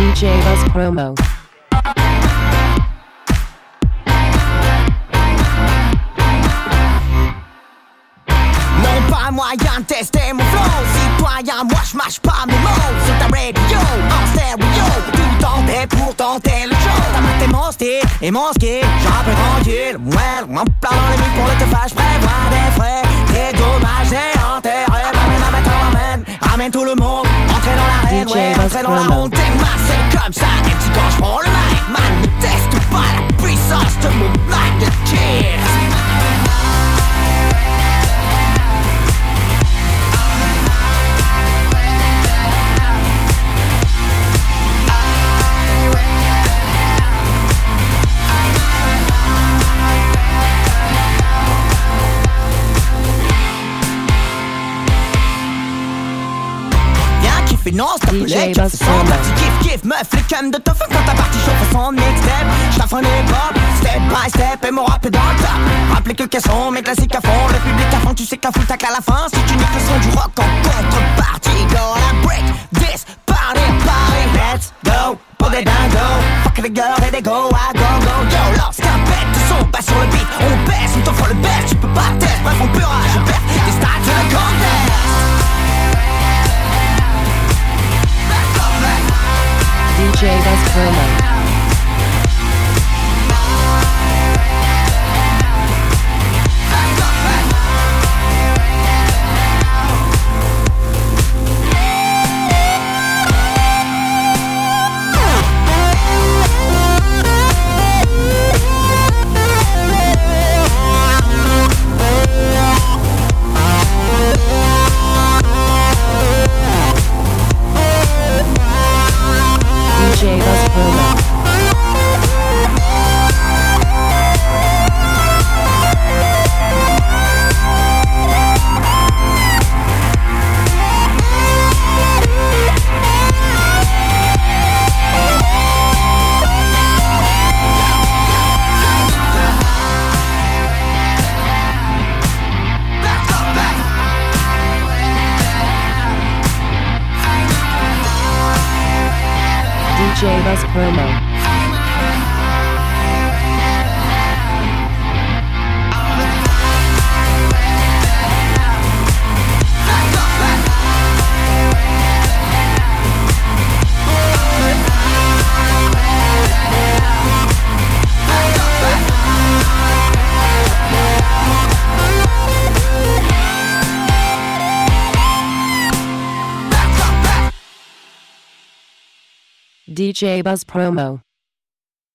DJ Buzz Promo. Non, pas moyen de tester mon flow. Citoyen, moi je mâche pas mes mots. Sur ta radio, en stéréo. Tout tenter pour tenter le show. T'as maté mon style et mon ski. J'en peux tranquille. Ouais, mon plan dans les mille pour le teufage. Prévoir des frais, des dommages et enterrés. Ramène tout le monde. Entrez dans l'arène, ouais, entrez dans la honte. T'es massé comme ça. Et puis quand je prends le mic, man, ne teste pas la puissance de mon black de cheers. Non, c'est un peu les kiffs, tu kiffes, meuf, les cums de ta fin quand ta partie chauffe son mixtape. J't'offre un hip-hop, step by step, et mon rap est dans le top. Rappelez que quels sont mes classiques à fond, le public à fond, tu sais qu'à foutre tac à la fin. Si tu niques le son du rock en contrepartie, gonna break this party, party. Let's go, pour des dingos, fuck les girls et des go, I go, go, yo. Lorsqu'un bête de son passe sur le beat, on baisse, on t'offre le best, tu peux pas tester, bref on peut rage, on perd, des stats to the contest. DJ Buzz Promo. DJ Buzz Promo. DJ Buzz Promo. DJ Buzz Promo.